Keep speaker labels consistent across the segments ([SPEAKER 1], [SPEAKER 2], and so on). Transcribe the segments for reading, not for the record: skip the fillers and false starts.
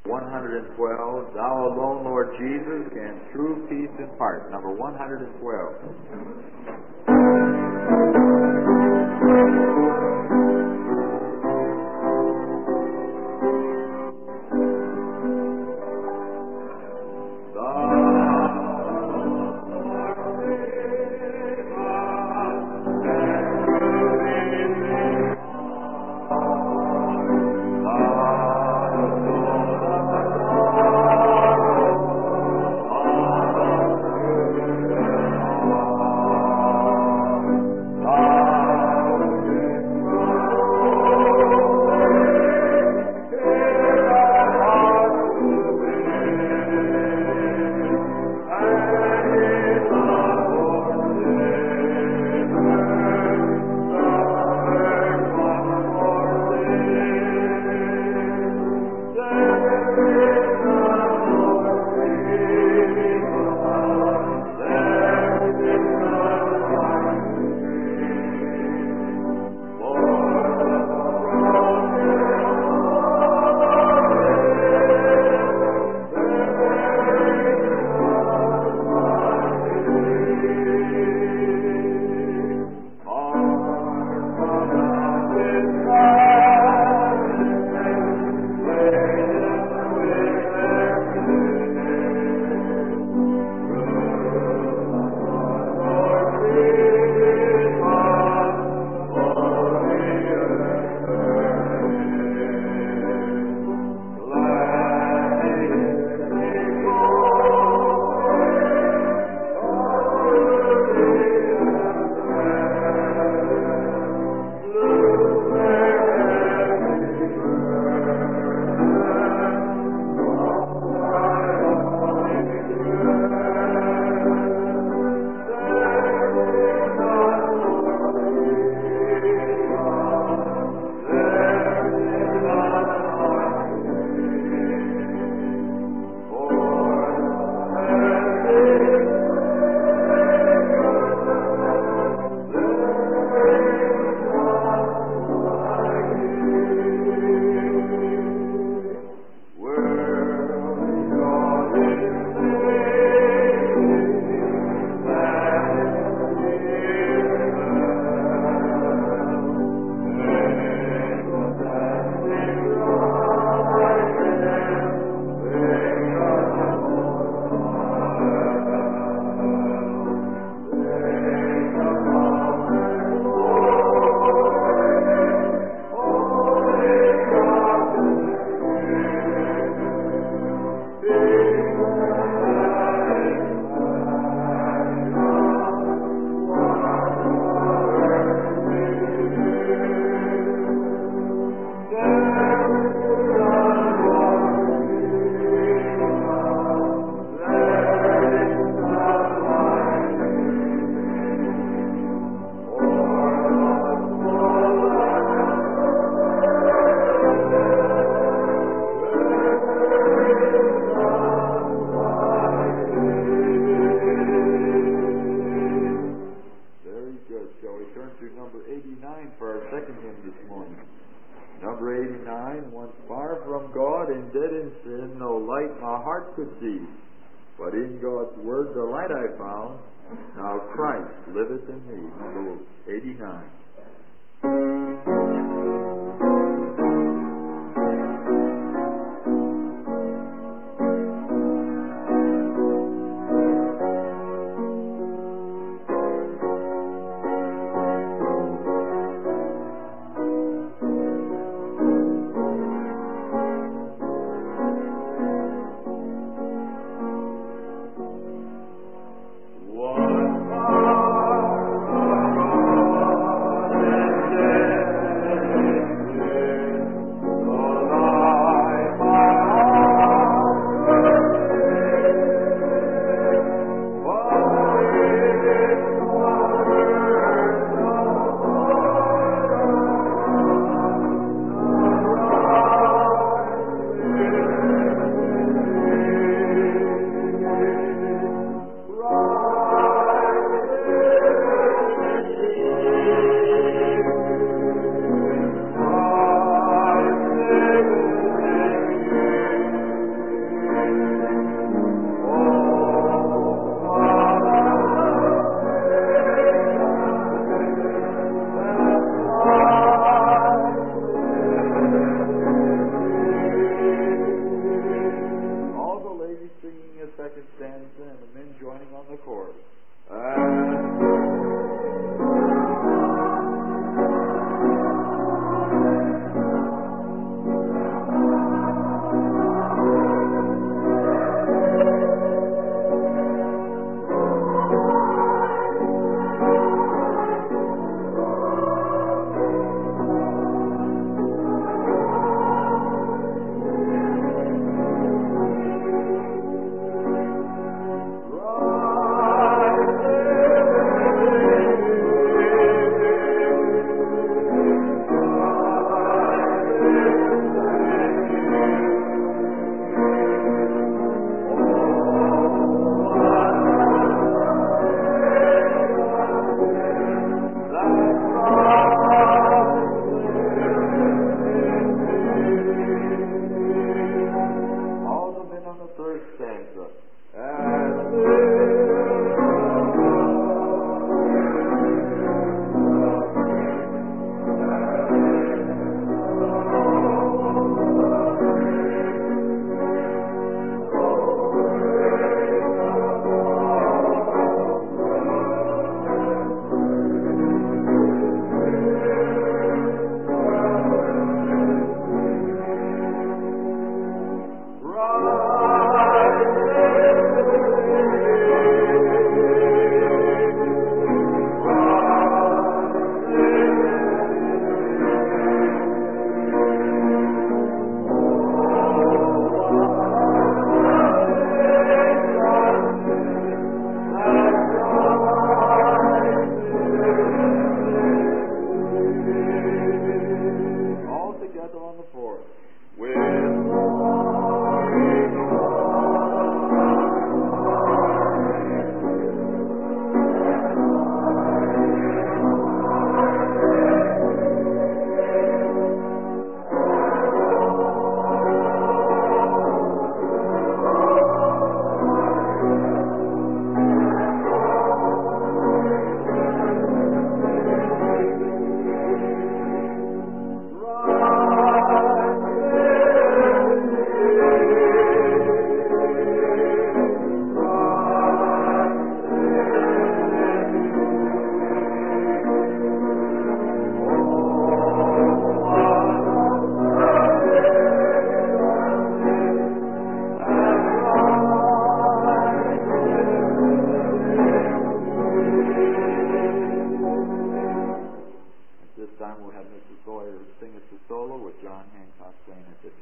[SPEAKER 1] 112, Thou alone, Lord Jesus, can true peace impart. Number 112.
[SPEAKER 2] Could see, but in God's word the light I found. Now Christ liveth in me. Number 89.
[SPEAKER 1] What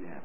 [SPEAKER 1] again.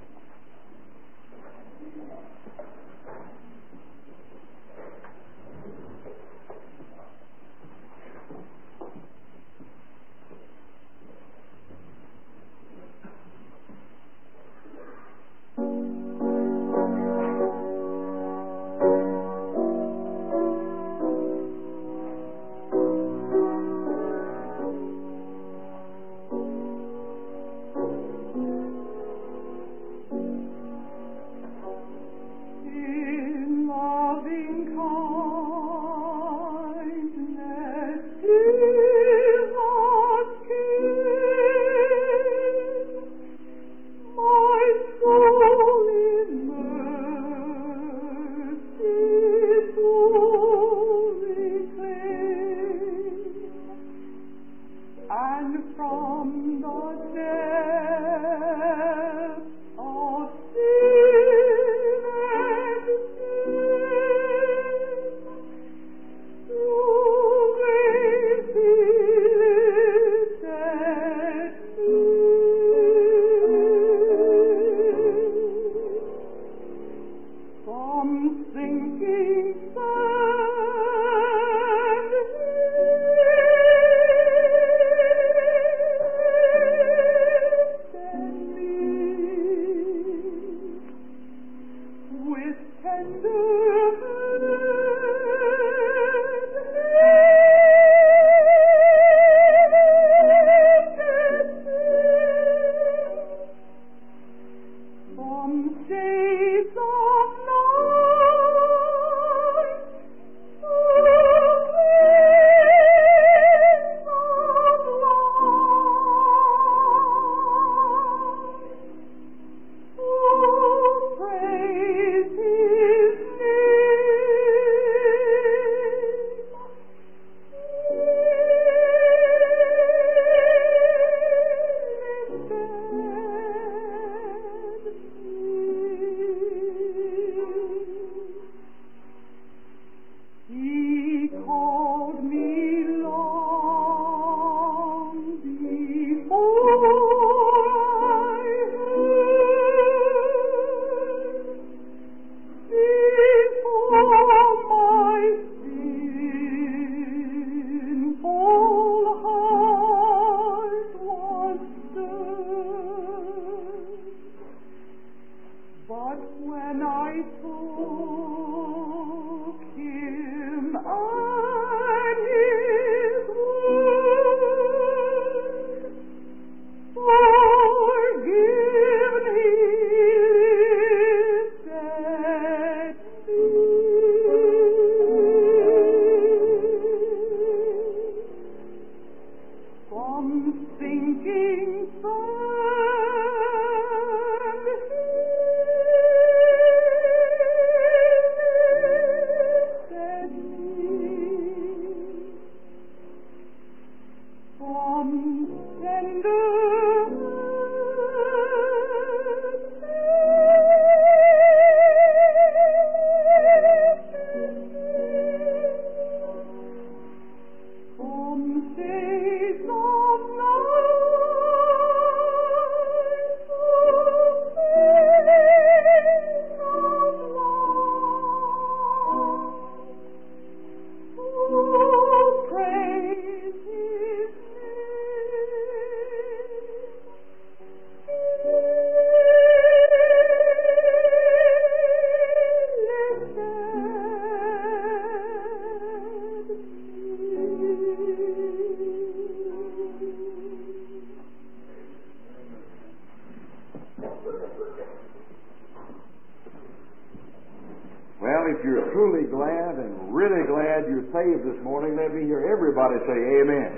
[SPEAKER 2] if you're truly glad and really glad you're saved this morning, let me hear everybody say amen.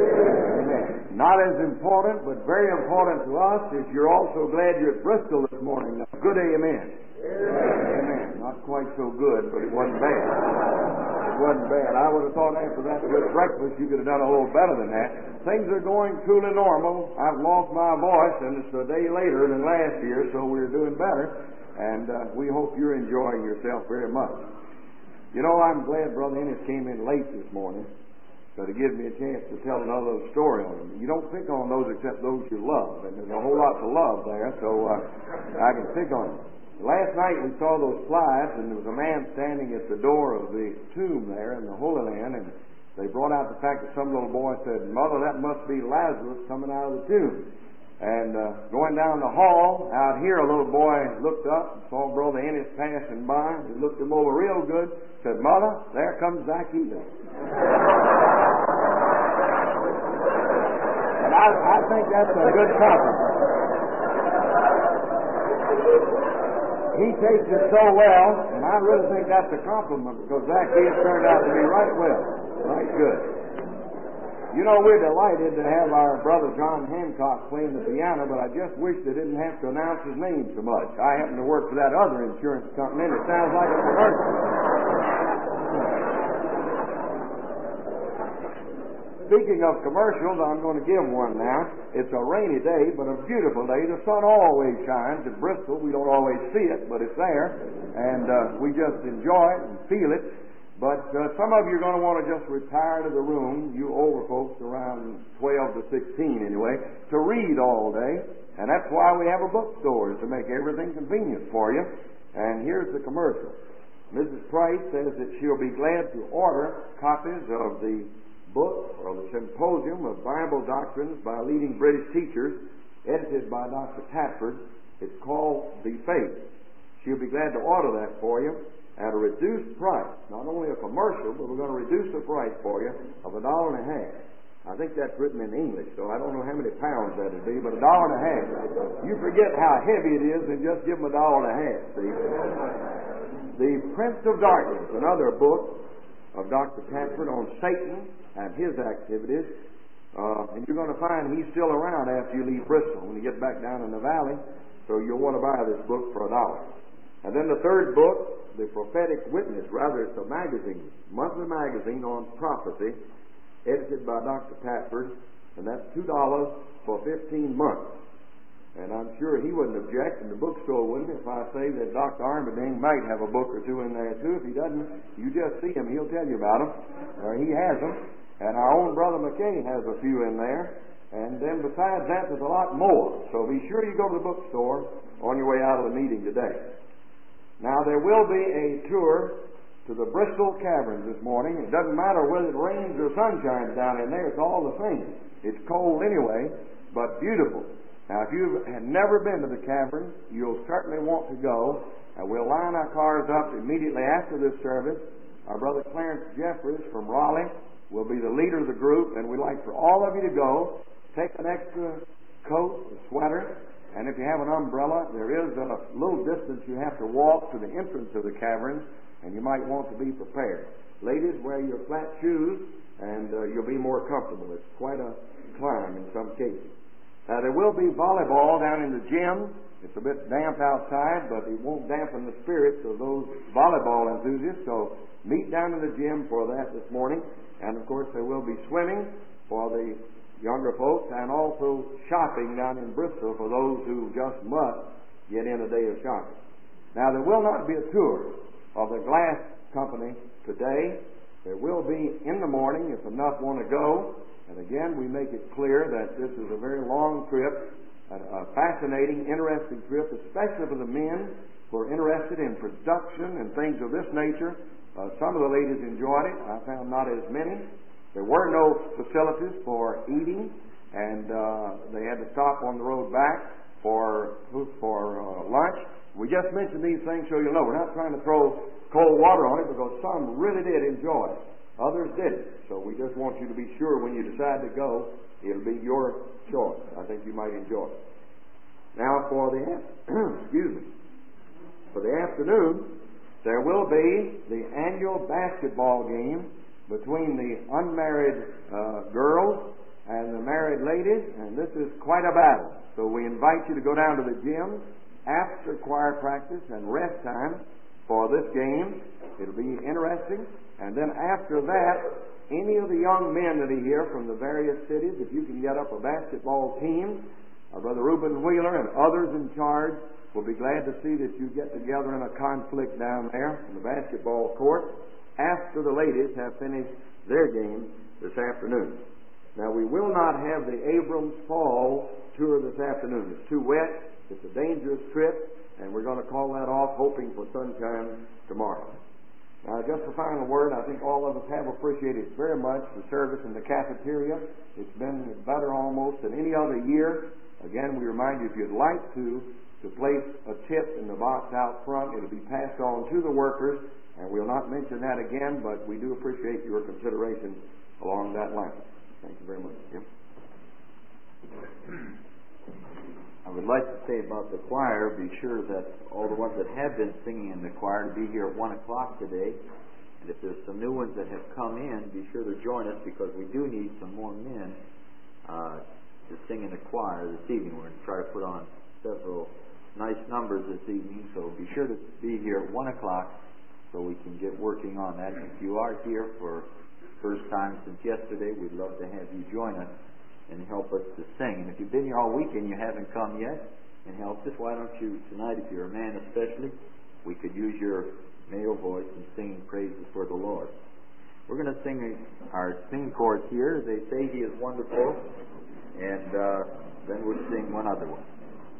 [SPEAKER 2] Amen. Not as important, but very important to us is you're also glad you're at Bristol this morning. Now, good amen. Amen. Not quite so good, but it wasn't bad. It wasn't bad. I would have thought after that good breakfast you could have done a little better than that. Things are going truly normal. I've lost my voice, and it's a day later than last year, so we're doing better. And we hope you're enjoying yourself very much. You know, I'm glad Brother Ennis came in late this morning, but it gives me a chance to tell another little story on them. You don't pick on those except those you love, and there's a whole lot to love there, so I can pick on them. Last night we saw those slides, and there was a man standing at the door of the tomb there in the Holy Land, and they brought out the fact that some little boy said, "Mother, that must be Lazarus coming out of the tomb." And going down the hall, out here, a little boy looked up and saw Brother Ennis passing by. He looked him over real good, said, "Mother, there comes Zacchaeus." And I think that's a good compliment. He takes it so well, and I really think that's a compliment because Zacchaeus turned out to be right well, right good. You know, we're delighted to have our brother John Hancock playing the piano, but I just wish they didn't have to announce his name so much. I happen to work for that other insurance company, and it sounds like a commercial. Speaking of commercials, I'm going to give one now. It's a rainy day, but a beautiful day. The sun always shines at Bristol. We don't always see it, but it's there, and we just enjoy it and feel it. But some of you are going to want to just retire to the room, you older folks around 12 to 16 anyway, to read all day. And that's why we have a bookstore, is to make everything convenient for you. And here's the commercial. Mrs. Price says that she'll be glad to order copies of the book or the Symposium of Bible Doctrines by leading British teachers, edited by Dr. Tatford. It's called The Faith. She'll be glad to order that for you at a reduced price. Not only a commercial, but we're going to reduce the price for you of $1.50. I think that's written in English, so I don't know how many pounds that would be, but $1.50. You forget how heavy it is and just give them $1.50. See? The Prince of Darkness, another book of Dr. Tatford on Satan and his activities. And you're going to find he's still around after you leave Bristol when you get back down in the valley, so you'll want to buy this book for $1. And then the third book, The Prophetic Witness, rather it's a magazine, monthly magazine on prophecy, edited by Dr. Tatford, and that's $2 for 15 months. And I'm sure he wouldn't object, and the bookstore wouldn't, if I say that Dr. Armading might have a book or two in there too. If he doesn't, you just see him, he'll tell you about them. He has them. And our own brother McKay has a few in there. And then besides that, there's a lot more. So be sure you go to the bookstore on your way out of the meeting today. Now, there will be a tour to the Bristol Caverns this morning. It doesn't matter whether it rains or sunshines down in there. It's all the same. It's cold anyway, but beautiful. Now, if you have never been to the caverns, you'll certainly want to go. And we'll line our cars up immediately after this service. Our brother Clarence Jeffries from Raleigh will be the leader of the group, and we'd like for all of you to go. Take an extra coat, a sweater, and if you have an umbrella, there is a little distance you have to walk to the entrance of the caverns, and you might want to be prepared. Ladies, wear your flat shoes, and you'll be more comfortable. It's quite a climb in some cases. Now, there will be volleyball down in the gym. It's a bit damp outside, but it won't dampen the spirits of those volleyball enthusiasts, so meet down in the gym for that this morning. And, of course, there will be swimming for the younger folks, and also shopping down in Bristol for those who just must get in a day of shopping. Now, there will not be a tour of the glass company today. There will be in the morning if enough want to go. And again, we make it clear that this is a very long trip, a fascinating, interesting trip, especially for the men who are interested in production and things of this nature. Some of the ladies enjoyed it. I found not as many. There were no facilities for eating, and they had to stop on the road back for lunch. We just mentioned these things so you'll know. We're not trying to throw cold water on it because some really did enjoy it. Others didn't. So we just want you to be sure when you decide to go, it'll be your choice. I think you might enjoy it. Now for the for the afternoon, there will be the annual basketball game between the unmarried girls and the married ladies, and this is quite a battle. So we invite you to go down to the gym after choir practice and rest time for this game. It'll be interesting. And then after that, any of the young men that are here from the various cities, if you can get up a basketball team, our Brother Reuben Wheeler and others in charge will be glad to see that you get together in a conflict down there in the basketball court after the ladies have finished their game this afternoon. Now, we will not have the Abrams Fall tour this afternoon. It's too wet. It's a dangerous trip, and we're going to call that off, hoping for sunshine tomorrow. Now, just a final word. I think all of us have appreciated very much the service in the cafeteria. It's been better almost than any other year. Again, we remind you, if you'd like to place a tip in the box out front, it'll be passed on to the workers, and we'll not mention that again, but we do appreciate your consideration along that line. Thank you very much, Jim.
[SPEAKER 1] I would like to say about the choir, be sure that all the ones that have been singing in the choir to be here at 1 o'clock today. And if there's some new ones that have come in, be sure to join us, because we do need some more men to sing in the choir this evening. We're going to try to put on several nice numbers this evening, so be sure to be here at 1 o'clock so we can get working on that. If you are here for first time since yesterday, we'd love to have you join us and help us to sing. And if you've been here all week and you haven't come yet and helped us, why don't you tonight, if you're a man especially, we could use your male voice in singing praises for the Lord. We're going to sing our sing chorus here. They say He is wonderful, and then we'll sing one other one.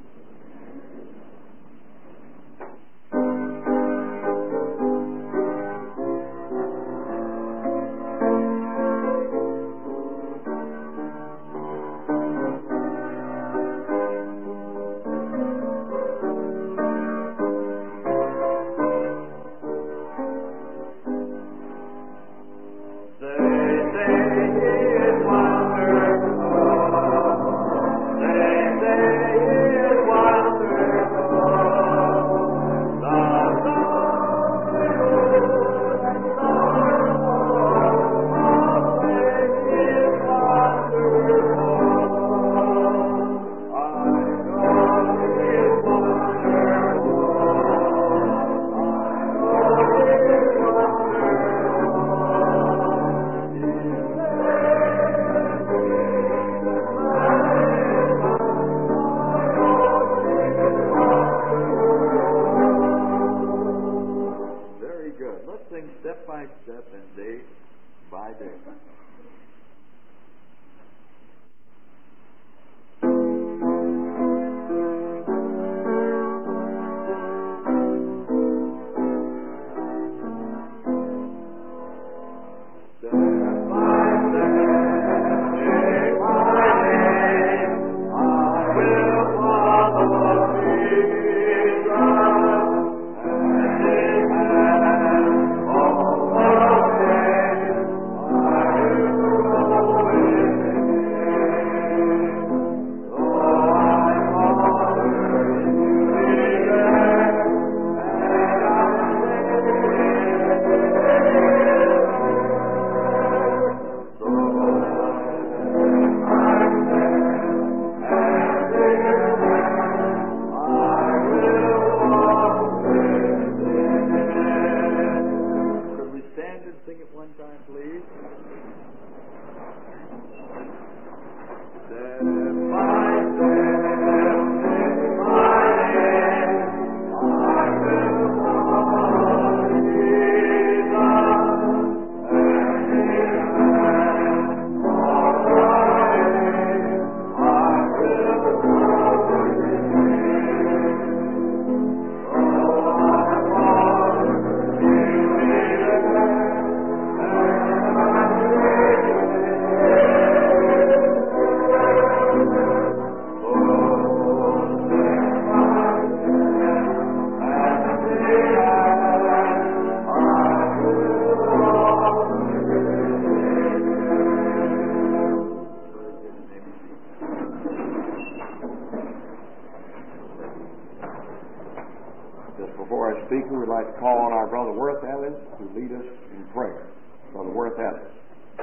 [SPEAKER 2] We'd like to call on our Brother Worth Ellis to lead us in prayer. Brother Worth Ellis.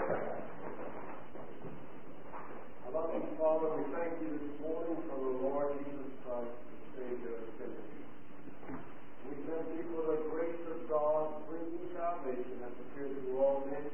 [SPEAKER 3] Our loving Father, we thank you this morning for the Lord Jesus Christ, the Savior of sinners. We thank you for the grace of God bringing salvation has appeared to all men.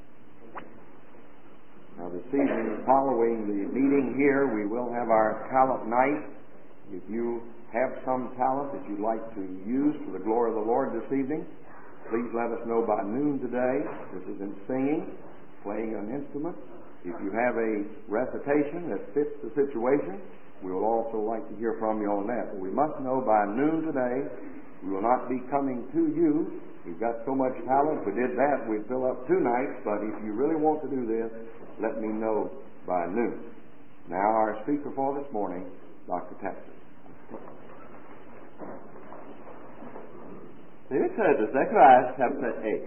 [SPEAKER 2] Now this evening, following the meeting here, we will have our talent night. If you have some talent that you'd like to use for the glory of the Lord this evening, please let us know by noon today. This is in singing. playing an instrument. If you have a recitation that fits the situation, we will also like to hear from you on that. But we must know by noon today, we will not be coming to you. We've got so much talent. If we did that, we'd fill up 2 nights. But if you really want to do this, let me know by noon. Now, our speaker for this morning, Dr. Tapson.
[SPEAKER 4] We return to Zechariah chapter 8.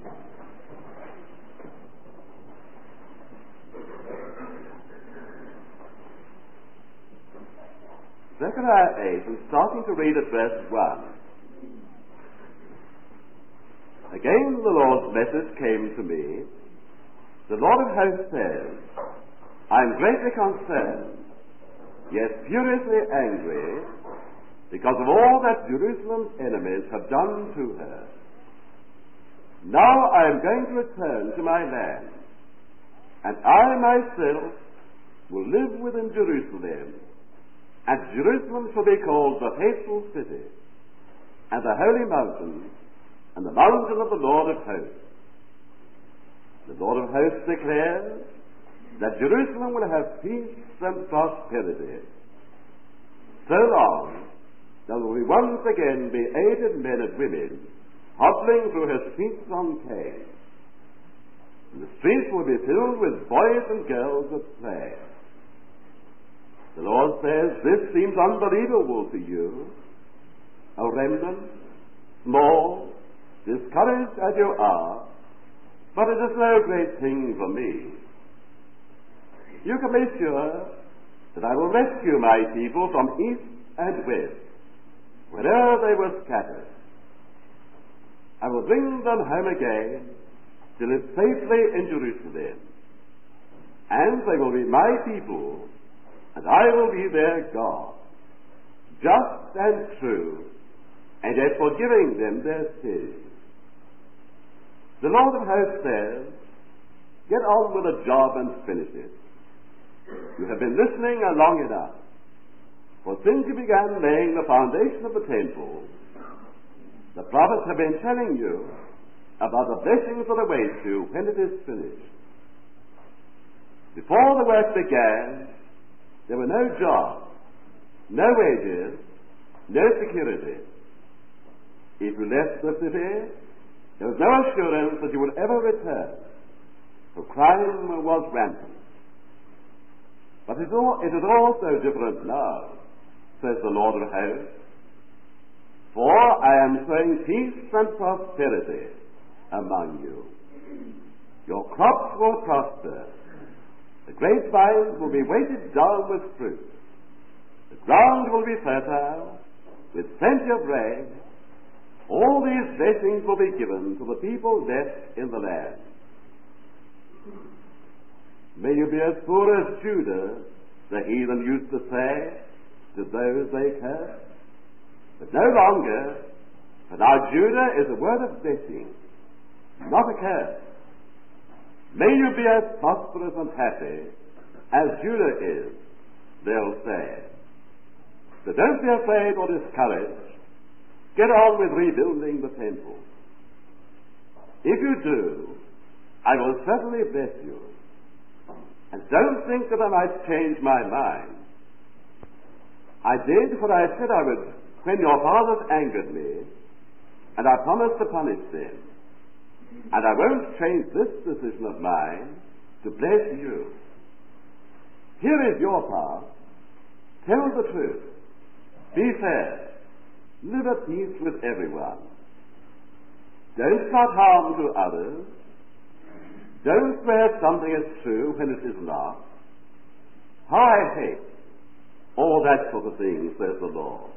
[SPEAKER 4] Zechariah 8, and starting to read at verse 1. Again the Lord's message came to me. The Lord of hosts says, I am greatly concerned, yet furiously angry, because of all that Jerusalem's enemies have done to her. Now I am going to return to my land, and I myself will live within Jerusalem, and Jerusalem shall be called the faithful city, and the holy mountain, and the mountain of the Lord of hosts. The Lord of hosts declares that Jerusalem will have peace and prosperity. So long, there will once again be aged men and women hobbling through her streets on cane. And the streets will be filled with boys and girls at play. The Lord says, this seems unbelievable to you, a remnant, small, discouraged as you are, but it is no great thing for me. You can be sure that I will rescue my people from east and west, wherever they were scattered. I will bring them home again to live safely in Jerusalem, and they will be my people, and I will be their God, just and true, and yet forgiving them their sins. The Lord of hosts says, get on with the job and finish it. You have been listening long enough, for since you began laying the foundation of the temple, the prophets have been telling you about the blessings that await you when it is finished. Before the work began, there were no jobs, no wages, no security. If you left the city, there was no assurance that you would ever return, for crime was rampant. But it is also different now, says the Lord of hosts. For I am sowing peace and prosperity among you. Your crops will prosper. The grapevines will be weighted down with fruit. The ground will be fertile, with plenty of rain. All these blessings will be given to the people left in the land. May you be as poor as Judah, the heathen used to say to those they cursed. But no longer, for now Judah is a word of blessing, not a curse. May you be as prosperous and happy as Judah is, they'll say. So don't be afraid or discouraged. Get on with rebuilding the temple. If you do, I will certainly bless you. And don't think that I might change my mind. I did what I said I would when your fathers angered me, and I promised to punish them. And I won't change this decision of mine to bless you. Here is your part. Tell the truth. Be fair. Live at peace with everyone. Don't plot harm to others. Don't swear something is true when it is not. How I hate all that sort of thing, says the Lord.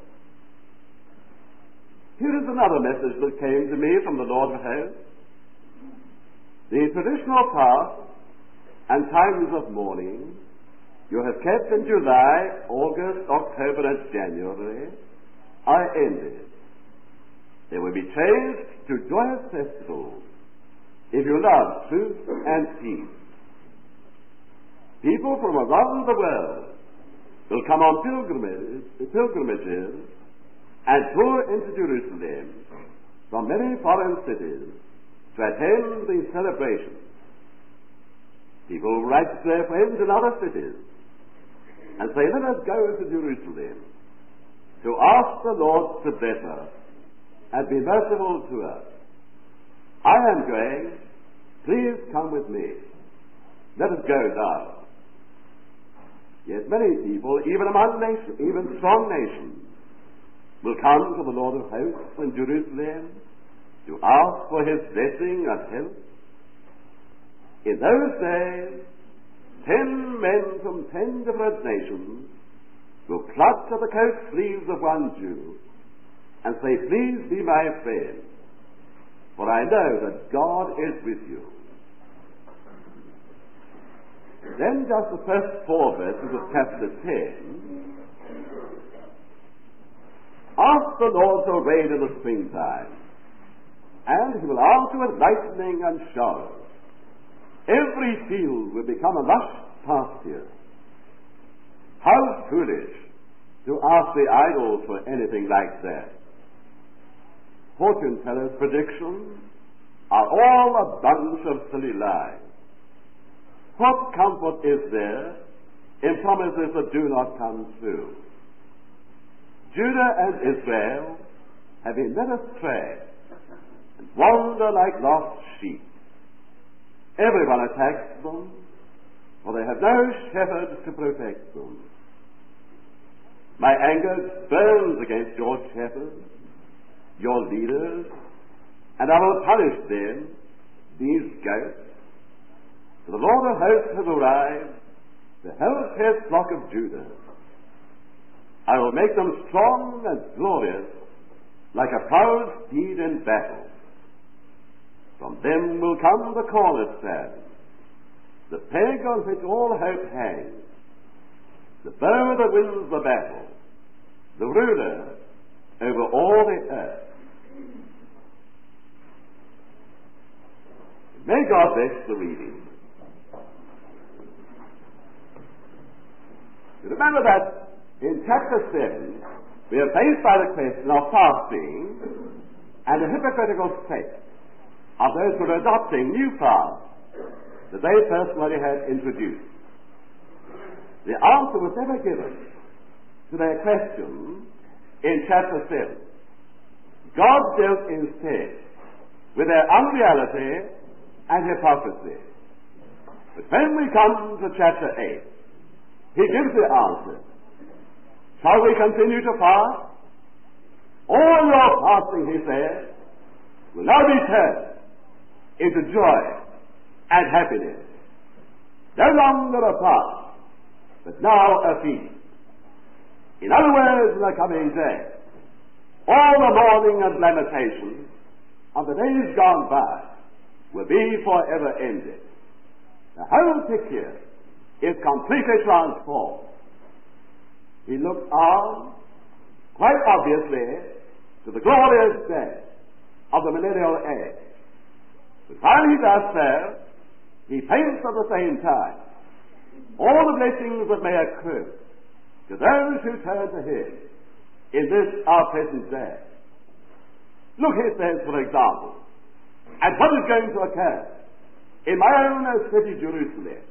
[SPEAKER 4] Here is another message that came to me from the Lord of hosts. The traditional fast and times of mourning you have kept in July, August, October, and January are ended. They will be changed to joyous festivals if you love truth and peace. People from around the world will come on pilgrimages and tour into Jerusalem from many foreign cities to attend the celebration. People write to their friends in other cities and say, let us go to Jerusalem to ask the Lord to bless us and be merciful to us. I am going. Please come with me. Let us go now. Yet many people, even among nations, even strong nations, will come to the Lord of hosts in Jerusalem to ask for his blessing and help. In those days, 10 men from 10 different nations will clutch at the coat sleeves of one Jew and say, please be my friend, for I know that God is with you. Then just the first 4 verses of chapter 10, ask the Lord to rain in the springtime, and he will answer with lightning and showers. Every field will become a lush pasture. How foolish to ask the idols for anything like that. Fortune tellers' predictions are all a bunch of silly lies. What comfort is there in promises that do not come true? Judah and Israel have been led astray and wander like lost sheep. Everyone attacks them, for they have no shepherd to protect them. My anger burns against your shepherds, your leaders, and I will punish them, these goats. For the Lord of hosts has arrived to help his flock of Judah. I will make them strong and glorious, like a proud steed in battle. From them will come the cornerstone, the peg on which all hope hangs, the bow that wins the battle, the ruler over all the earth. May God bless the reading. You remember that in chapter 7 we are faced by the question of fasting and the hypocritical state of those who are adopting new fasts that they personally had introduced. The answer was never given to their question in chapter 7. God dealt instead with their unreality and hypocrisy. But when we come to chapter 8, he gives the answer. Shall we continue to fast? All your fasting, he says, will now be turned into joy and happiness. No longer a fast, but now a feast. In other words, in the coming day, all the mourning and lamentation of the days gone by will be forever ended. The whole picture is completely transformed. He looked on, quite obviously, to the glorious day of the millennial age. But while he does so, he paints at the same time all the blessings that may accrue to those who turn to him in this our present day. Look, he says, for example, at what is going to occur in my own city, Jerusalem.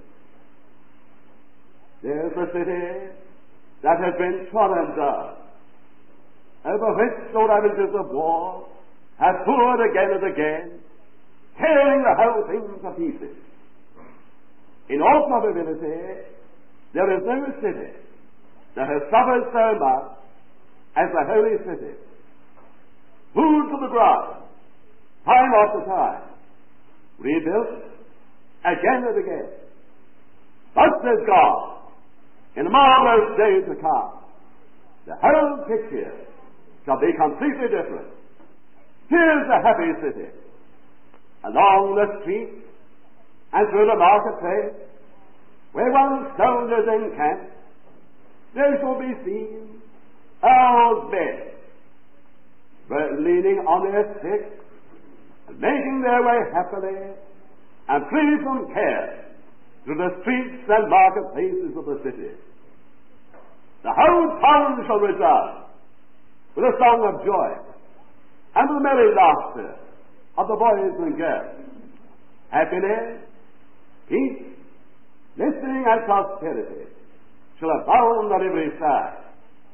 [SPEAKER 4] There's a city that has been trodden down, over which the ravages of war have poured again and again, tearing the whole thing to pieces. In all probability, there is no city that has suffered so much as the holy city. Pulled to the ground, time after time, rebuilt again and again. But says God, in the marvelous days to come, the whole picture shall be completely different. Here's the happy city. Along the street and through the marketplace, where one's soldiers encamp, there shall be seen old men leaning on their sticks and making their way happily and free from care through the streets and marketplaces of the city. The whole town shall resound with a song of joy and the merry laughter of the boys and girls. Happiness, peace, blessing and prosperity shall abound on every side.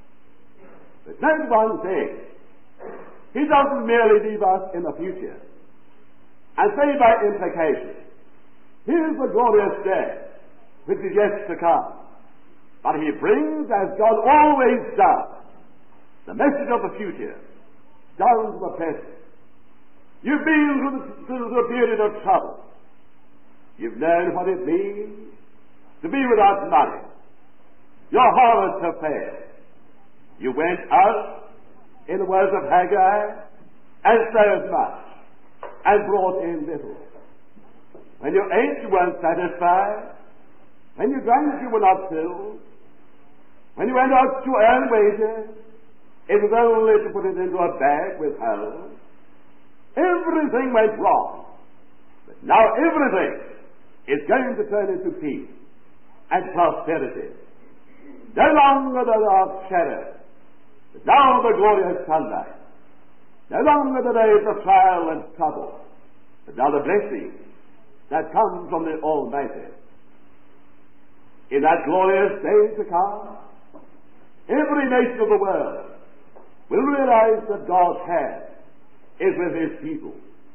[SPEAKER 4] But note one thing. He doesn't merely leave us in the future and say by implication, here's the glorious day which is yet to come. But he brings, as God always does, the message of the future down to the present. You've been through the period of trouble. You've known what it means to be without money. Your harvests have failed. You went out, in the words of Haggai, and sowed much, and brought in little. When you ate, you weren't satisfied. When you drank, you were not filled. When you went out to earn wages, it was only to put it into a bag with holes. Everything went wrong. But now everything is going to turn into peace and prosperity. No longer the dark shadow, but now the glorious sunlight. No longer the days of trial and trouble, but now the blessing that comes from the Almighty. In that glorious day to come, every nation of the world will realize that God's hand is with His people.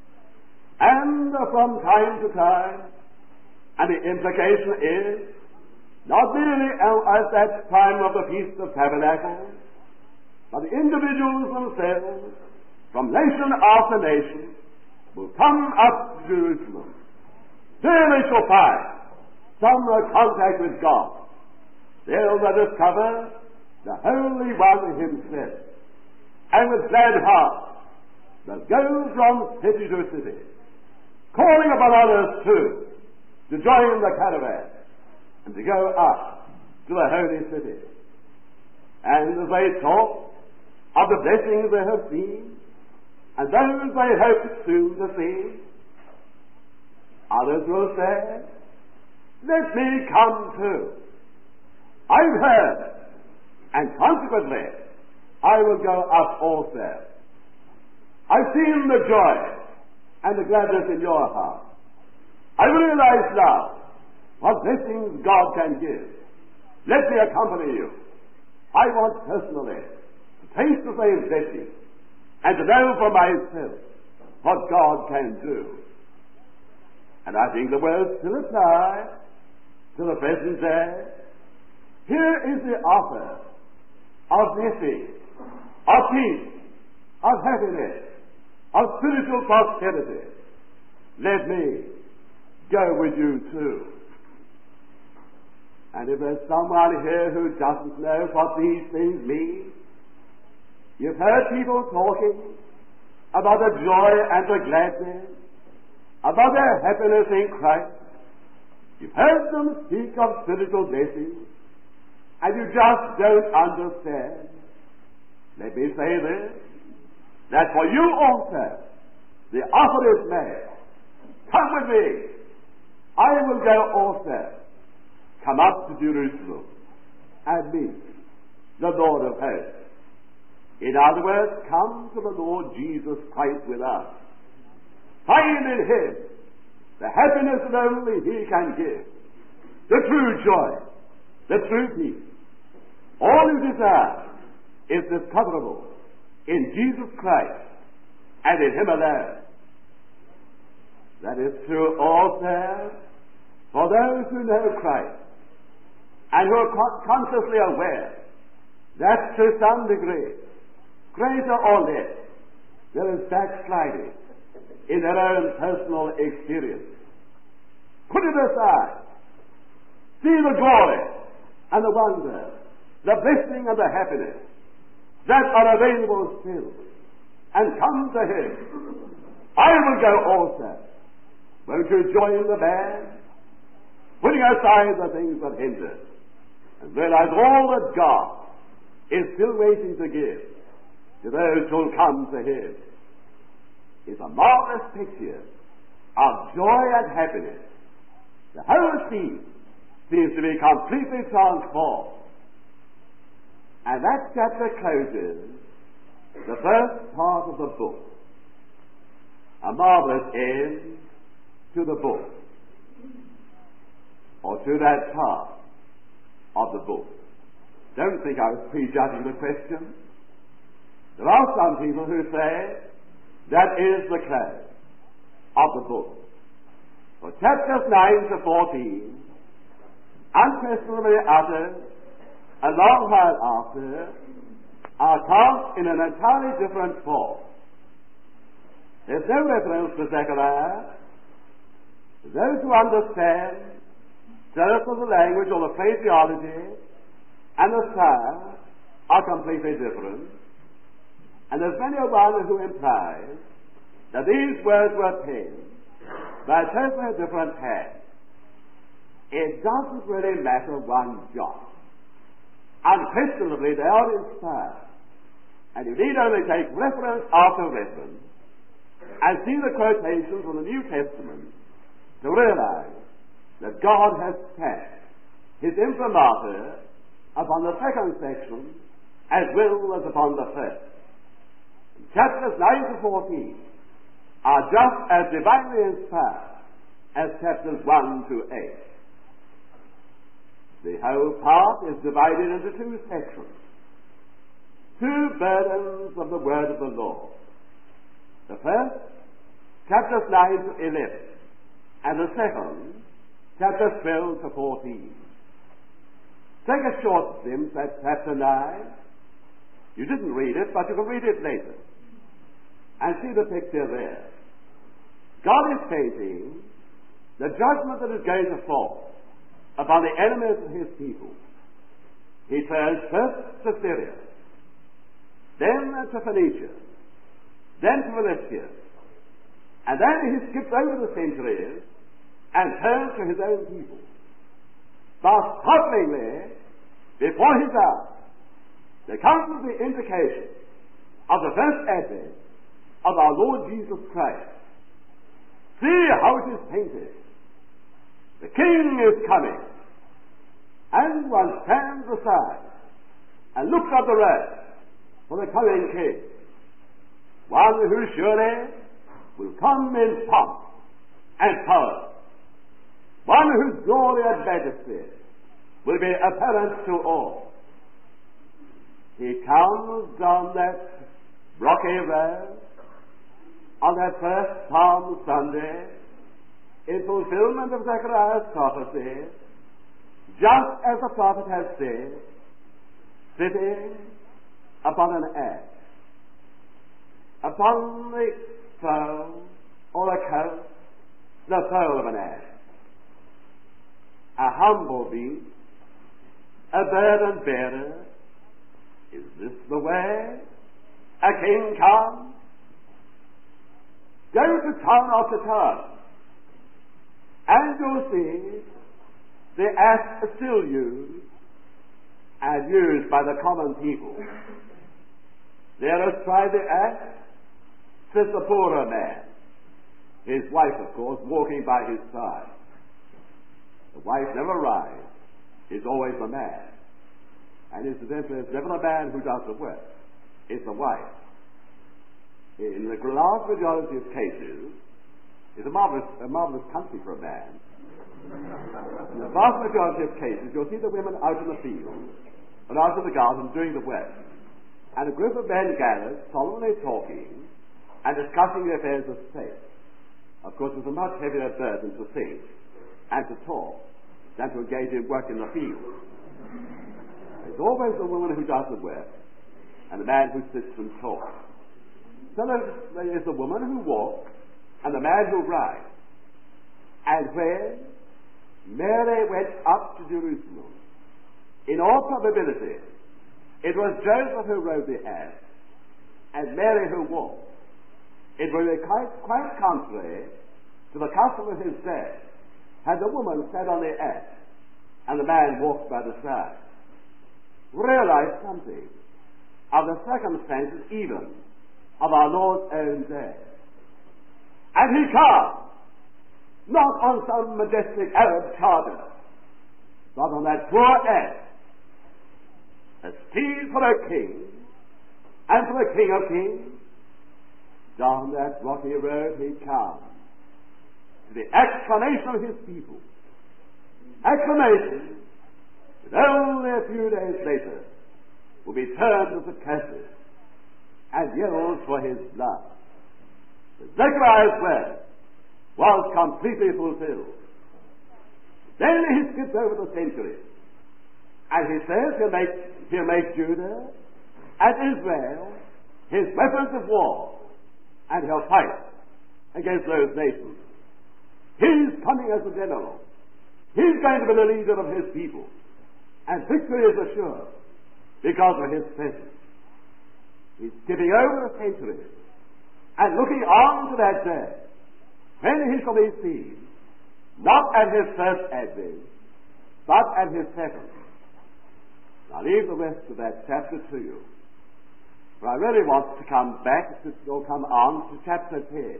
[SPEAKER 4] And from time to time, and the implication is, not merely at that time of the Feast of Tabernacles, but the individuals themselves, from nation after nation, will come up to Jerusalem. There they shall find some contact with God. There they'll discover the Holy One Himself. And with glad hearts, they'll go from city to city, calling upon others too to join the caravan and to go up to the holy city. And as they talk of the blessings they have seen and those they hope soon to see, others will say, let me come too. I've heard, and consequently I will go up also. I've seen the joy and the gladness in your heart. I realize now what blessings God can give. Let me accompany you. I want personally to taste the same blessing and to know for myself what God can do. And I think the words still apply to the present day. Here is the offer of blessing, of peace, of happiness, of spiritual prosperity. Let me go with you too. And if there's someone here who doesn't know what these things mean, you've heard people talking about the joy and the gladness, about their happiness in Christ. You've heard them speak of spiritual blessings, and you just don't understand. Let me say this, that for you also, the offer is made. Come with me. I will go also. Come up to Jerusalem and meet the Lord of hosts. In other words, come to the Lord Jesus Christ with us. Find in Him the happiness that only He can give, the true joy, the true peace. All you desire is discoverable in Jesus Christ and in Him alone. That is true also for those who know Christ and who are consciously aware that to some degree, greater or less, there is backsliding in their own personal experience. Put it aside. See the glory and the wonder, the blessing and the happiness that are available still, and come to Him. I will go also. Won't you join the band? Putting aside the things that hinder, and realize all that God is still waiting to give to those who will come to Him. It's a marvelous picture of joy and happiness. The whole scene seems to be completely transformed. And that chapter closes the first part of the book. A marvelous end to the book. or to that part of the book. Don't think I was prejudging the question. There are some people who say that is the close of the book. For chapters 9 to 14 unquestionably uttered a long while after are taught in an entirely different form. There's no reference to Zechariah. Those who understand just of the language or the phraseology and the style are completely different. And there's many a one who implies that these words were penned by totally different hands. It doesn't really matter one jot. Unquestionably, they are inspired. And you need only take reference after reference and see the quotations from the New Testament to realize that God has stamped his imprimatur upon the second section as well as upon the first. Chapters 9 to 14 are just as divinely inspired as chapters 1 to 8. The whole part is divided into two sections. Two burdens of the word of the Lord. The first, chapters 9 to 11, and the second, chapters 12 to 14. Take a short glimpse at chapter 9. You didn't read it, but you can read it later and see the picture there. God is painting the judgment that is going to fall upon the enemies of his people. He turns first to Syria, then to Phoenicia, then to Philistia, and then he skips over the centuries and turns to his own people. But startlingly, before his eyes, there comes the indication of the first advent of our Lord Jesus Christ. See how it is painted. The King is coming, and one stands aside and looks up the road for the coming King, one who surely will come in pomp and power, one whose glory and majesty will be apparent to all. He comes down that rocky road on that first Palm Sunday in fulfillment of Zechariah's prophecy, just as the prophet has said, sitting upon an ass, upon the foal or a coat, the foal of an ass, a humble beast, a burden bearer. Is this the way a king comes? Go to town after town, and you'll see the ass still used and used by the common people. There astride the ass sits the poorer man, his wife, of course, walking by his side. The wife never rides, it's always the man. And incidentally, it's never the man who does the work, it's the wife. In the large majority of cases, it's a marvelous country for a man. In the vast majority of cases, you'll see the women out in the field and out in the garden doing the work, and a group of men gathered, solemnly talking and discussing the affairs of state. Of course, it's a much heavier burden to think and to talk than to engage in work in the field. It's always the woman who does the work and the man who sits and talks. So there is the woman who walks and the man who rides. And when Mary went up to Jerusalem, in all probability, it was Joseph who rode the ass and Mary who walked. It would be quite contrary to the custom of his day had the woman sat on the ass and the man walked by the side. Realize something of the circumstances even of our Lord's own day. And he comes not on some majestic Arab charger, but on that poor ass, a steed for a king and for the King of Kings. Down that rocky road he comes, to the exclamation of his people, acclamation that only a few days later will be turned to the curses and yells for his blood. The Zechariah's word was completely fulfilled. Then he skips over the centuries, and he says he'll make Judah and Israel his weapons of war, and he'll fight against those nations. He's coming as a general. He's going to be the leader of his people, and victory is assured because of his presence. He's skipping over the centuries and looking on to that day when he shall be seen, not at his first advent, but at his second. I'll leave the rest of that chapter to you, for I really want to come on to chapter 10.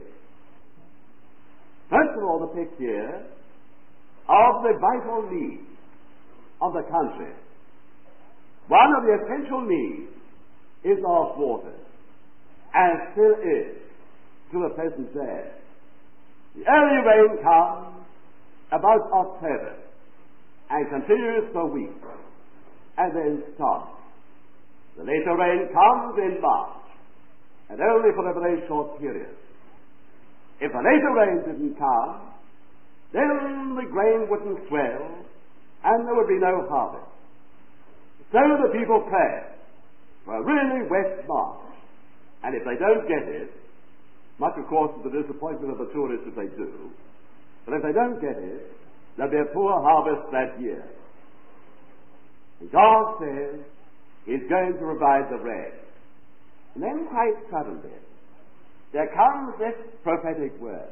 [SPEAKER 4] First of all, the picture of the vital needs of the country. One of the essential needs is of water, and still is to the present day. The early rain comes about October and continues for weeks and then stops. The later rain comes in March, and only for a very short period. If the later rain didn't come, then the grain wouldn't swell and there would be no harvest. So the people pray for a really wet March, and if they don't get it, much of course to the disappointment of the tourists if they do, but if they don't get it, there'll be a poor harvest that year. And God says He's going to provide the rain. And then quite suddenly, there comes this prophetic word.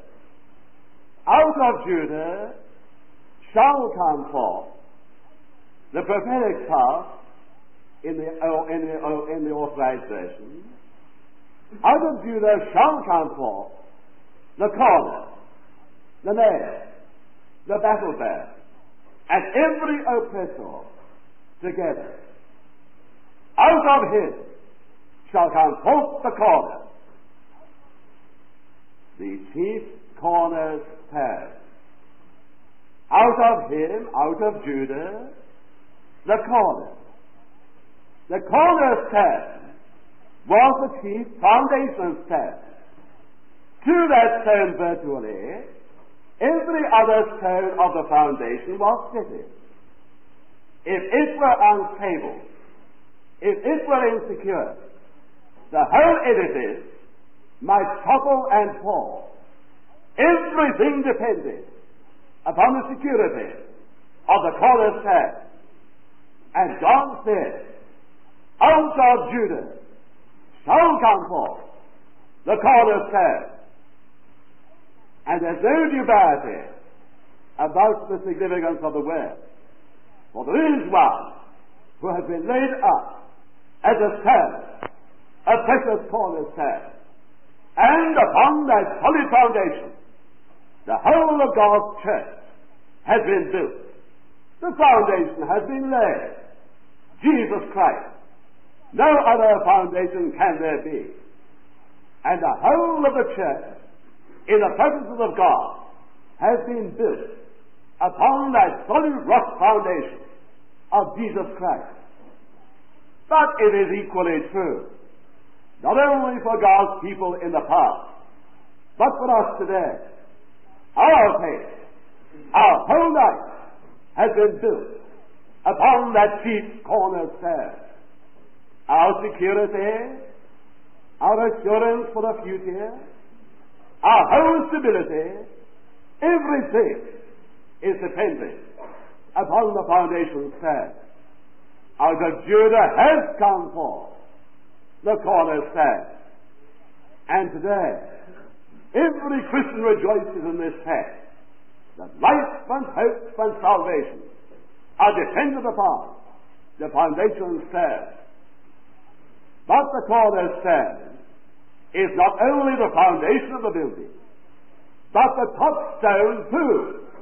[SPEAKER 4] Out of Judah shall come forth the prophetic part in the Authorized Version. Out of Judah shall come forth the corner, the nail, the battle bow, and every oppressor together. Out of him shall come forth the corner, the chief cornerstone. Out of him, out of Judah, the corner. The cornerstone was the chief foundation stone. To that stone virtually, every other stone of the foundation was fitted. If it were unstable, if it were insecure, the whole edifice might topple and fall. Everything depended upon the security of the cornerstone. And God said, out of Judah shall come forth the cornerstone. And there's no dubiety about the significance of the word. For there is one who has been laid up as a stone, a precious cornerstone. And upon that solid foundation, the whole of God's church has been built. The foundation has been laid. Jesus Christ. No other foundation can there be. And the whole of the church, in the purposes of God, has been built upon that solid rock foundation of Jesus Christ. But it is equally true, not only for God's people in the past, but for us today. Our faith, our whole life, has been built upon that chief cornerstone. Our security, our assurance for the future, our whole stability, everything is dependent upon the foundation stone. Out of Judah has come forth the cornerstone. And today, every Christian rejoices in this fact that life and hope and salvation are dependent upon the foundation stone. But the cornerstone is not only the foundation of the building, but the top stone too.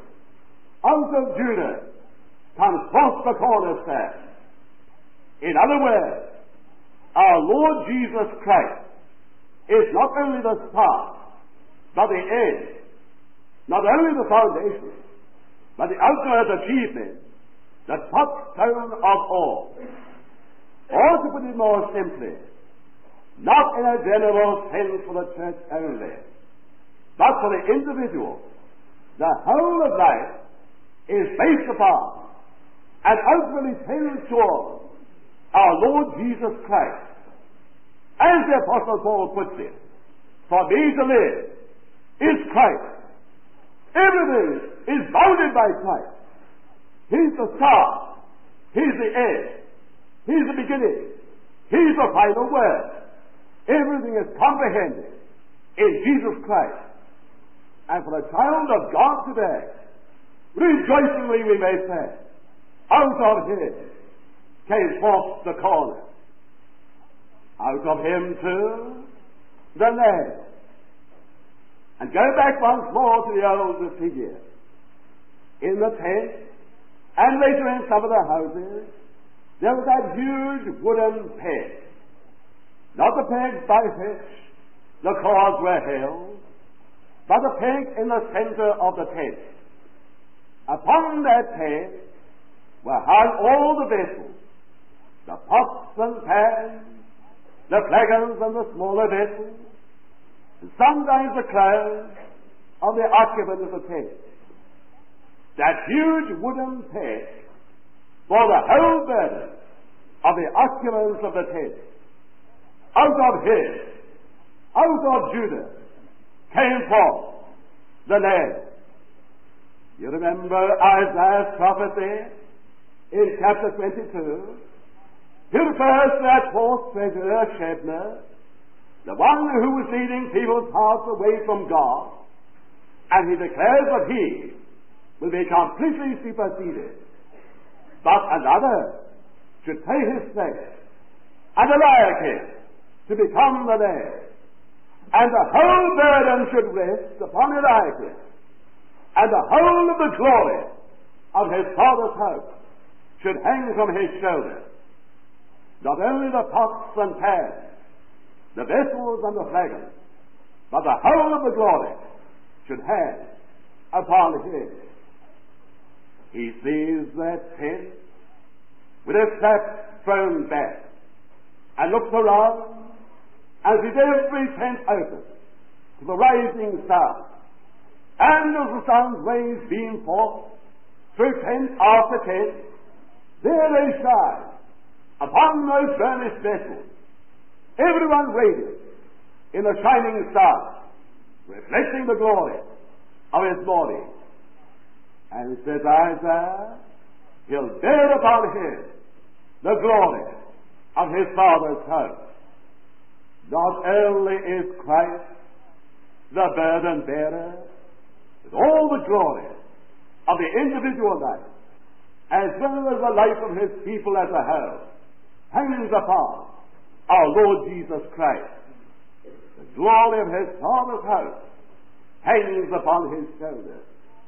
[SPEAKER 4] Out of Judah comes forth the cornerstone. In other words, our Lord Jesus Christ is not only the start, but the end. Not only the foundation, but the ultimate achievement, the touchstone of all. Or to put it more simply, not in a general sense for the church only, but for the individual, the whole of life is based upon and ultimately tends toward our Lord Jesus Christ. As the Apostle Paul puts it, for me to live is Christ. Everything is bounded by Christ. He's the start. He's the end. He's the beginning. He's the final word. Everything is comprehended in Jesus Christ. And for the child of God today, rejoicingly we may say, out of him came forth the corner. Out of him too, the land. And go back once more to the old figure. In the tent, and later in some of the houses, there was that huge wooden peg. Not the peg by which the cords were held, but the peg in the center of the tent. Upon that peg were hung all the vessels, the pots and pans, the flagons and the smaller vessels, and sometimes the clothes of the occupant of the tent. That huge wooden peg bore the whole burden of the occupants of the tent. Out of him, out of Judah, came forth the land. You remember Isaiah's prophecy in chapter 22? He refers to that fourth treasurer, Shebna, the one who was leading people's hearts away from God, and he declares that he will be completely superseded. But another should take his place, and Eliakim to become the heir. And the whole burden should rest upon Eliakim, and the whole of the glory of his father's house should hang from his shoulders. Not only the pots and pans, the vessels and the flagons, but the whole of the glory should hang upon him. He sees that tent with its flap thrown back, and looks around and sees every tent open to the rising sun. And as the sun's rays beam forth through tent after tent, there they shine upon those burnished vessels, everyone radiant in the shining sun, reflecting the glory of his body. And says Isaiah, he'll bear upon him the glory of his father's house. Not only is Christ the burden bearer, but all the glory of the individual life, as well as the life of his people as a whole, hangs upon our Lord Jesus Christ. The glory of his father's house hangs upon his shoulders.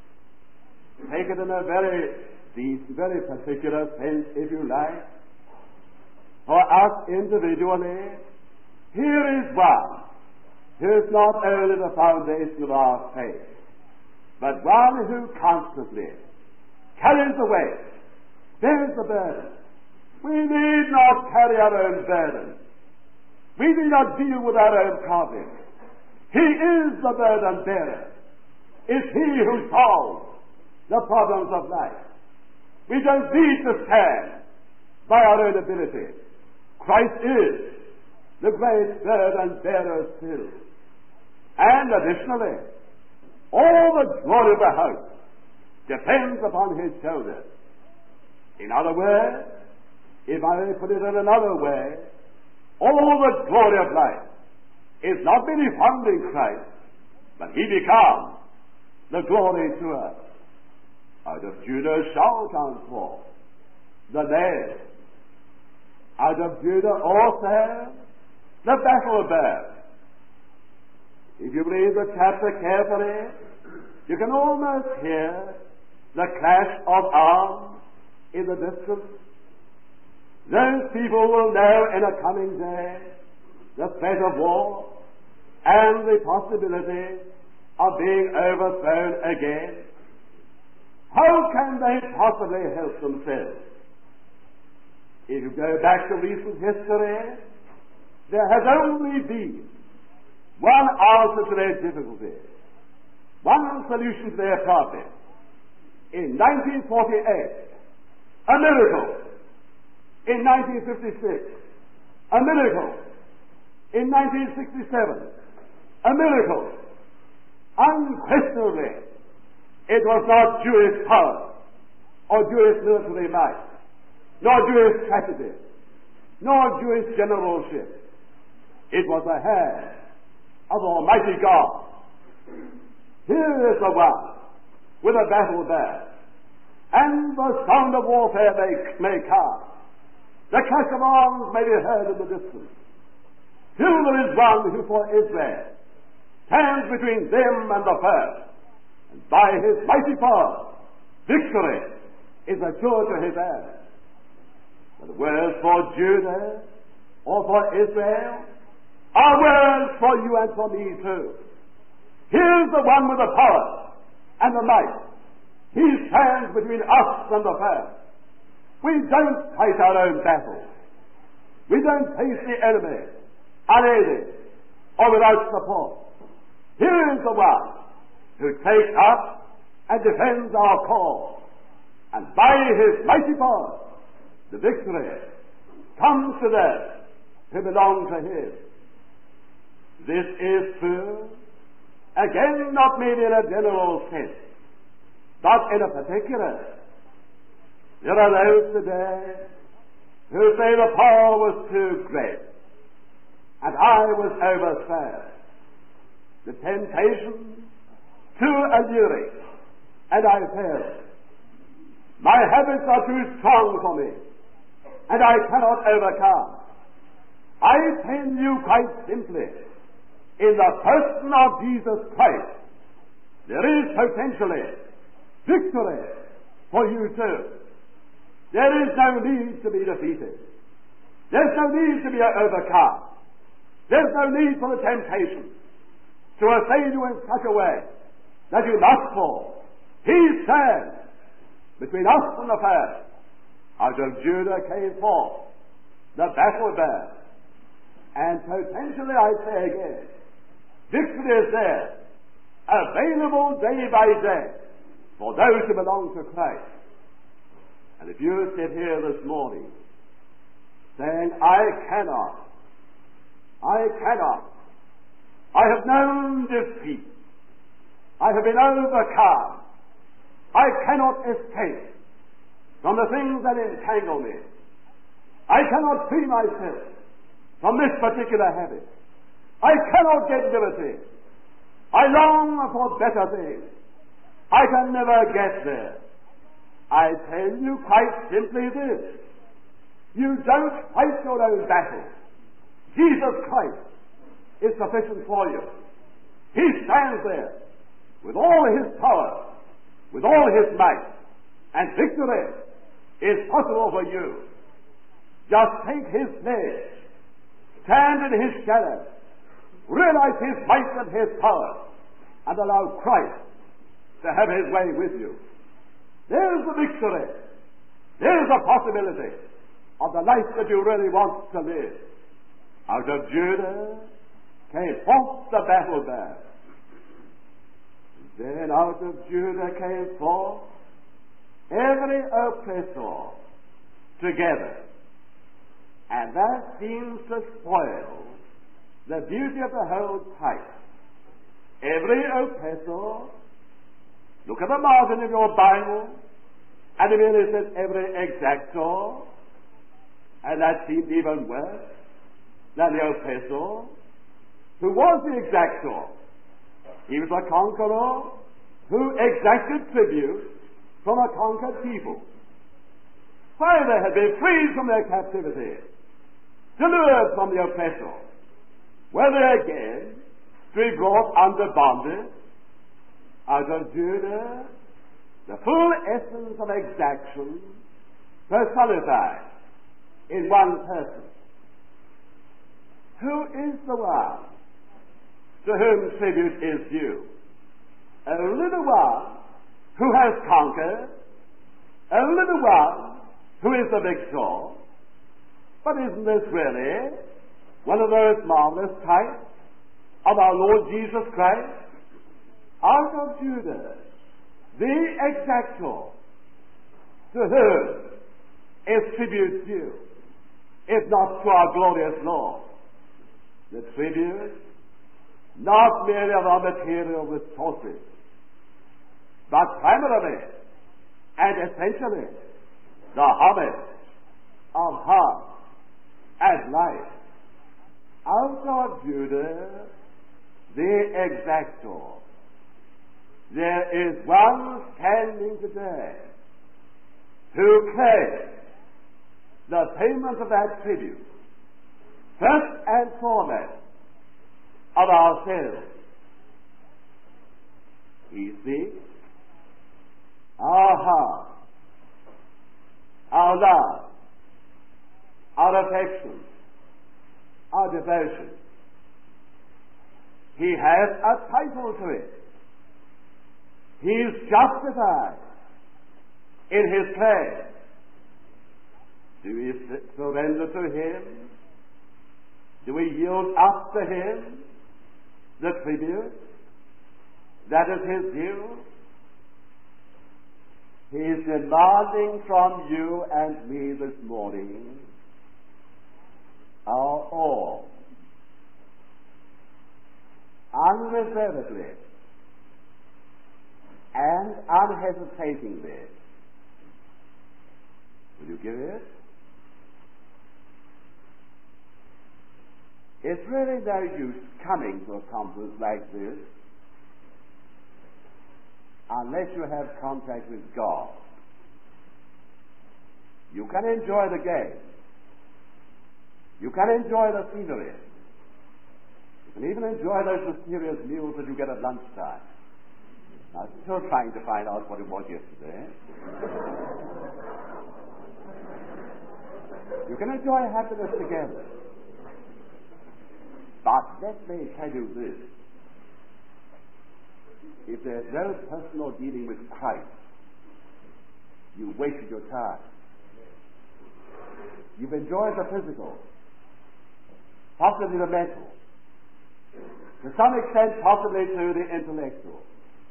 [SPEAKER 4] Take it in a very particular sense, if you like. For us individually, here is one who is not only the foundation of our faith, but one who constantly carries the weight, bears the burden. We need not carry our own burden. We need not deal with our own problems. He is the burden bearer. It's he who solves the problems of life. We don't need to stand by our own ability. Christ is the great burden bearer still. And additionally, all the glory of the house depends upon his shoulders. In other words, if I may put it in another way, all the glory of life is not merely found in Christ, but he becomes the glory to us. Out of Judah shall come forth the land. Out of Judah also the battle bird. If you read the chapter carefully, you can almost hear the clash of arms in the distance. Those people will know in a coming day the threat of war and the possibility of being overthrown again. How can they possibly help themselves? If you go back to recent history, there has only been one answer to their difficulty, one solution to their problem. In 1948, a miracle. In 1956, a miracle. In 1967, a miracle. Unquestionably, it was not Jewish power or Jewish military might, nor Jewish strategy, nor Jewish generalship. It was the hand of Almighty God. Here is the one with a battle band, and the sound of warfare may come. The clash of arms may be heard in the distance. Still there is one who for Israel stands between them and the foe, and by his mighty power, victory is assured to his heirs. But the words for Judah or for Israel are words for you and for me too. Here's the one with the power and the might. He stands between us and the foe. We don't fight our own battles. We don't face the enemy unaided or without support. Here is the one who takes up and defends our cause, and by his mighty power, the victory comes to those who belong to him. This is true, again, not merely in a general sense, but in a particular. There are those today who say the power was too great, and I was overthrown. The temptation too alluring, and I failed. My habits are too strong for me, and I cannot overcome. I tell you quite simply, in the person of Jesus Christ, there is potentially victory for you too. There is no need to be defeated. There's no need to be overcome. There's no need for the temptation to assail you in such a way that you must fall. He stands between us and the foe. Out of Judah came forth the battle band, and potentially, I say again, victory is there, available day by day for those who belong to Christ. And if you sit here this morning saying, I cannot, I have known defeat, I have been overcome, I cannot escape from the things that entangle me, I cannot free myself from this particular habit, I cannot get liberty, I long for better things, I can never get there. I tell you quite simply this: you don't fight your own battle. Jesus Christ is sufficient for you. He stands there with all his power, with all his might, and victory is possible for you. Just take his name, stand in his shadow, realize his might and his power, and allow Christ to have his way with you. There's the victory. There's the possibility of the life that you really want to live. Out of Judah came forth the battle band. Then out of Judah came forth every oppressor together. And that seems to spoil the beauty of the whole type. Every oppressor. Look at the margin of your Bible, and it really says every exactor, and that seemed even worse than the oppressor. Who was the exactor? He was a conqueror who exacted tribute from a conquered people. Why, they had been freed from their captivity, delivered from the oppressor. Were they again to be brought under bondage? Out of Judah, the full essence of exaction personified in one person. Who is the one to whom tribute is due? Only the one who has conquered, only the one who is the victor. But isn't this really one of those marvelous types of our Lord Jesus Christ? Out of Judah, the exactor, to whom is tribute due, if not to our glorious Lord? The tribute, not merely of our material resources, but primarily and essentially the homage of heart and life. Out of Judah, the exactor, there is one standing today who claims the payment of that tribute, first and foremost, of our sins. He seeks our heart, our love, our affection, our devotion. He has a title to it. He is justified in his claim. Do we surrender to him? Do we yield up to him the tribute that is his due? He is demanding from you and me this morning our all, unreservedly and unhesitatingly. Will you give it? It's really no use coming to a conference like this unless you have contact with God. You can enjoy the game. You can enjoy the scenery. You can even enjoy those mysterious meals that you get at lunchtime. I'm still trying to find out what it was yesterday. You can enjoy happiness together. But let me tell you this. If there's no personal dealing with Christ, you wasted your time. You've enjoyed the physical, possibly the mental, to some extent possibly to the intellectual.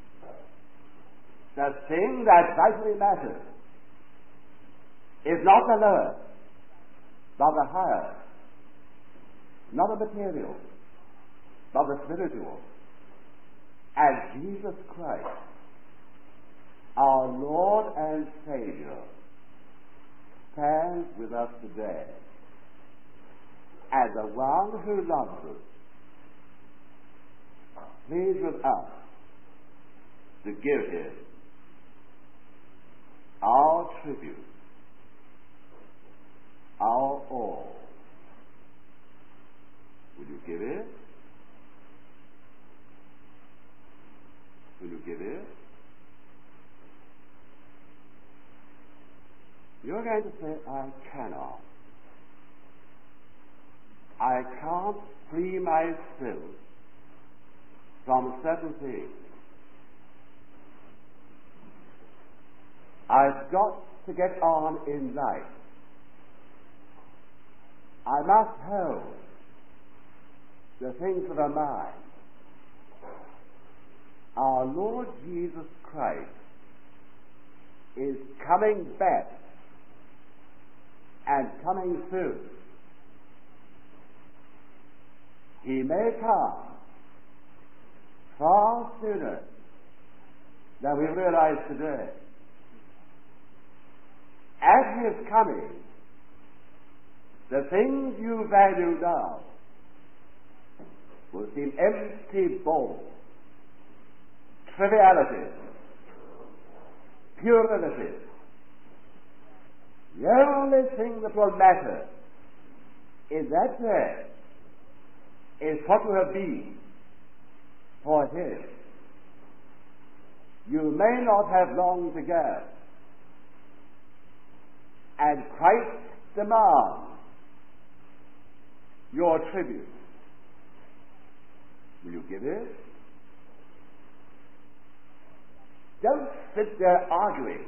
[SPEAKER 4] The thing that vitally matters is not the lower, but the higher. Not the material, but the spiritual. And Jesus Christ, our Lord and Savior, stands with us today as the one who loves us, pleased with us to give him our tribute, our all. Will you give it? Will you give it? You're going to say, I cannot. I can't free myself from certain things. I've got to get on in life. I must hold the things that are mine. Our Lord Jesus Christ is coming back and coming soon. He may come far sooner than we realize today. As he is coming, the things you value now will seem empty balls, trivialities, puerilities. The only thing that will matter in that day is what you have been for him. You may not have long to go, and Christ demands your tribute. Will you give it? Don't sit there arguing.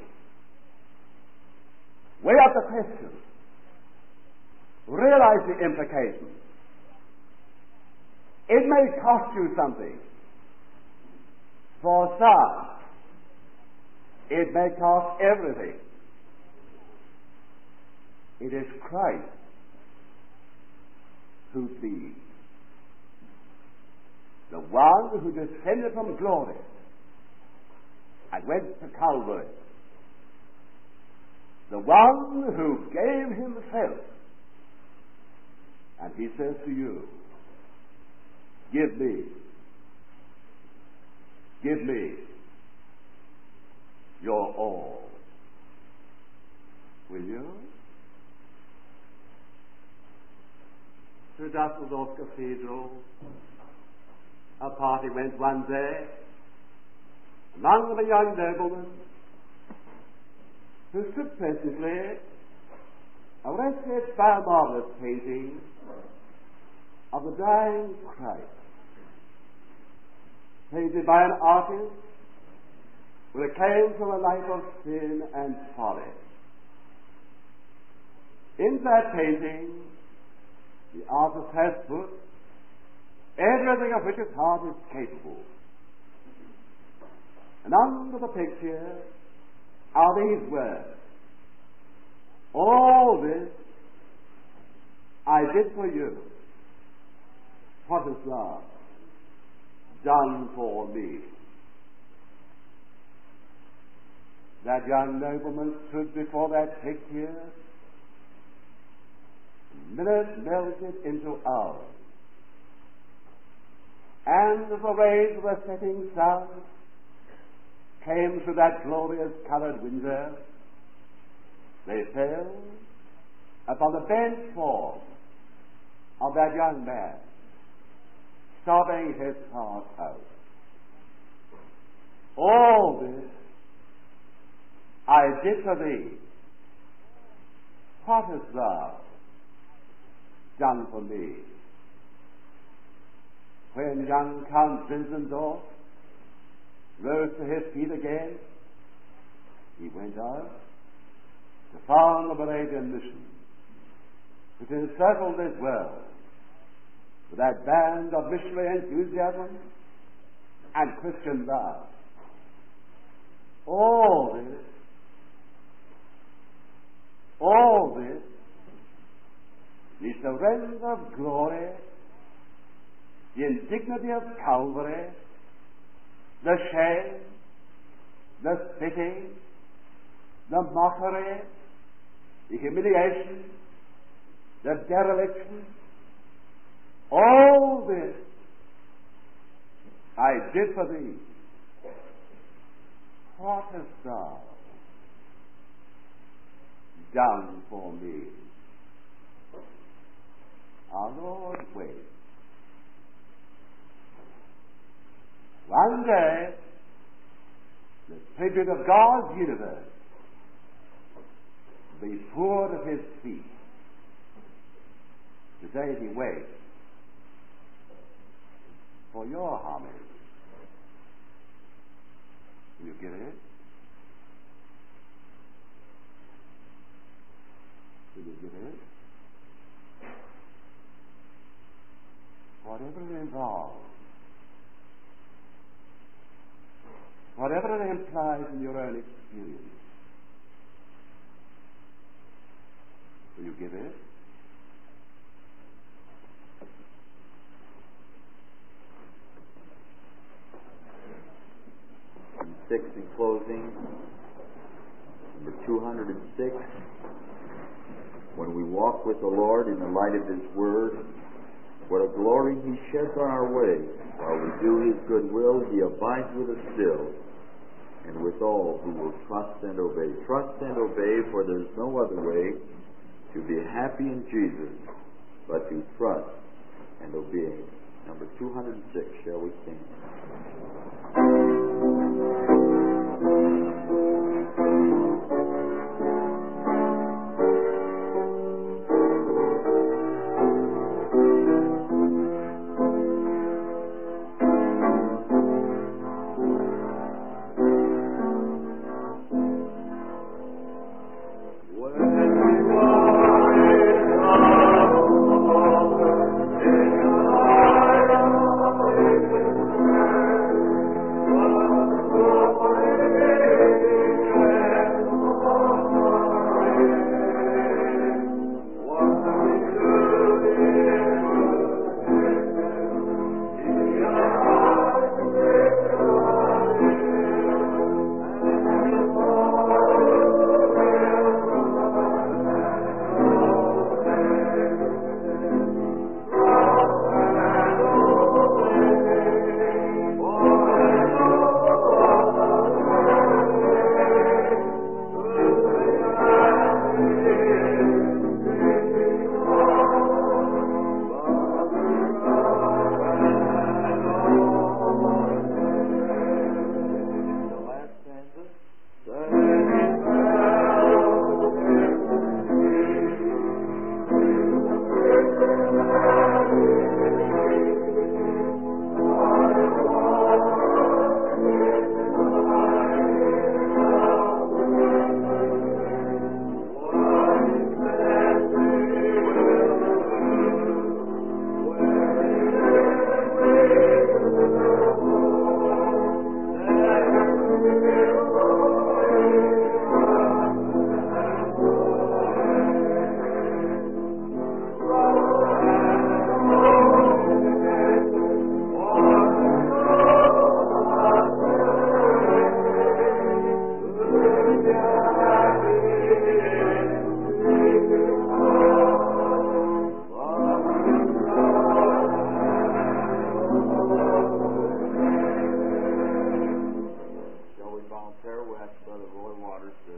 [SPEAKER 4] Weigh up the question. Realize the implications. It may cost you something. For some, it may cost everything. It is Christ who pleads. The one who descended from glory and went to Calvary. The one who gave himself. And he says to you, give me your all. Will you? To Dusseldorf Cathedral, a party went one day among the young noblemen who stood presently arrested by a marvelous painting of the dying Christ, painted by an artist with a claim from a life of sin and folly. In that painting, the artist has put everything of which his heart is capable. And under the picture are these words: all this I did for you. What has love done for me? That young nobleman stood before that picture. Minutes melted into hours. And as the rays of the setting sun came through that glorious colored window, they fell upon the bent form of that young man, sobbing his heart out. All this I did for thee. What hast thou done for me? When young Count Zinzendorf rose to his feet again, he went out to found the Moravian mission, which encircled this world with that band of missionary enthusiasm and Christian love. All this, the surrender of glory, the indignity of Calvary, the shame, the spitting, the mockery, the humiliation, the dereliction, all this I did for thee. What hast thou done for me? Our Lord waits. One day, the tribute of God's universe will be poured at his feet. Today he waits for your homage. Will you give it? Will you give it? Whatever it involves, whatever it implies in your own experience, will you give it?
[SPEAKER 1] And 6 in closing, number 206. When we walk with the Lord in the light of His Word, what a glory He sheds on our way. While we do His good will, He abides with us still, and with all who will trust and obey. Trust and obey, for there is no other way to be happy in Jesus but to trust and obey. Number 206, shall we stand? ask Brother Roy Waters to